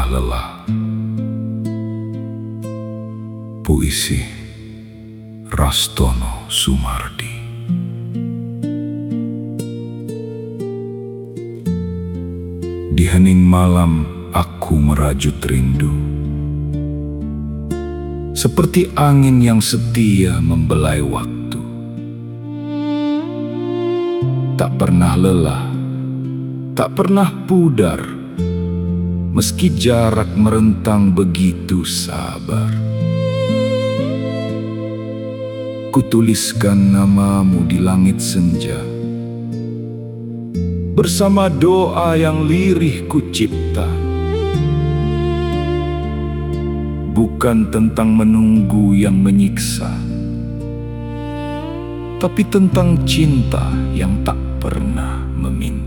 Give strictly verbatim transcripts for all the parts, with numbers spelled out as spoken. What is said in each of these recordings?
lelah. Puisi Rastono Sumardi. Di hening malam aku merajut rindu, seperti angin yang setia membelai waktu. Tak pernah lelah, tak pernah pudar, meski jarak merentang begitu sabar. Kutuliskan namamu di langit senja, bersama doa yang lirih ku cipta. Bukan tentang menunggu yang menyiksa, tapi tentang cinta yang tak pernah meminta.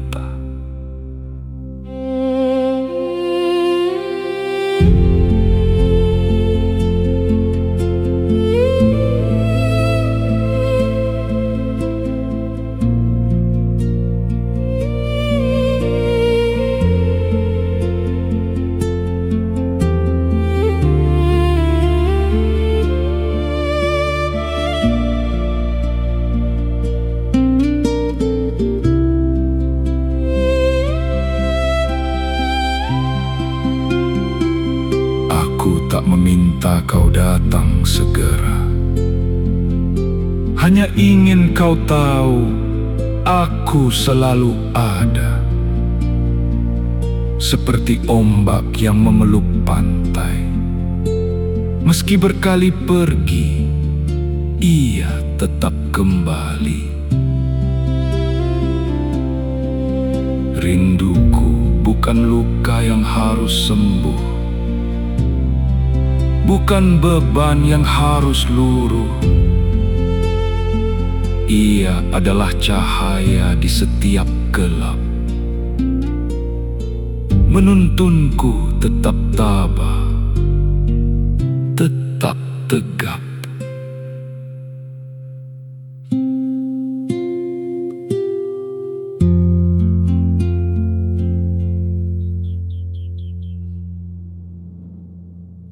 Tak meminta kau datang segera, hanya ingin kau tahu aku selalu ada. Seperti ombak yang memeluk pantai, meski berkali pergi, ia tetap kembali. Rinduku bukan luka yang harus sembuh, bukan beban yang harus luruh. Ia adalah cahaya di setiap gelap, menuntunku tetap tabah, tetap tegap.